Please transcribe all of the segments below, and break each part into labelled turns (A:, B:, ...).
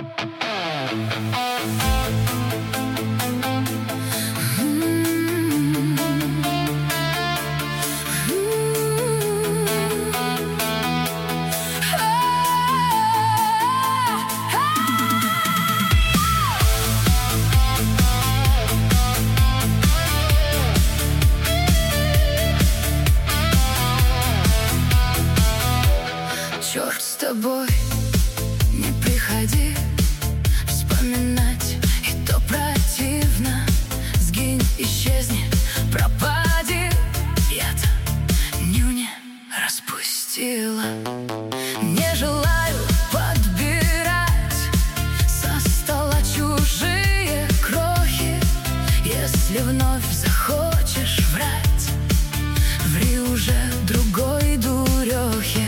A: Черт с тобой, не приходи вспоминать, и то противно. Сгинь, исчезни, пропади. Я-то нюни распустила. Не желаю подбирать со стола чужие крохи. Если вновь захочешь врать, ври уже другой дурехе.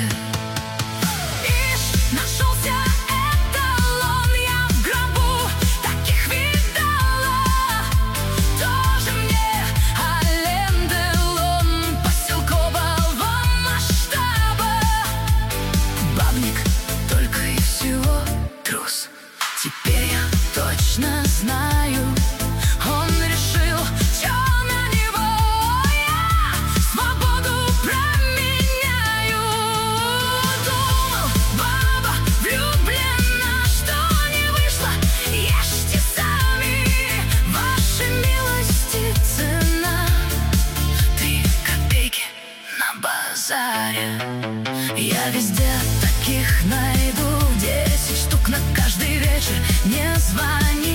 B: Нашелся эталон, я в гробу таких видала. Тоже мне Ален Делон поселкового масштаба.
A: Бабник только и всего трус. Теперь я точно знаю, он решил, чё на него я свободу променяю. Думал, баба влюблена, что не вышло, ешьте сами, вашей милости цена 3 копейки на базаре. Я везде таких найду 10 штук на каждый вечер. Не звони.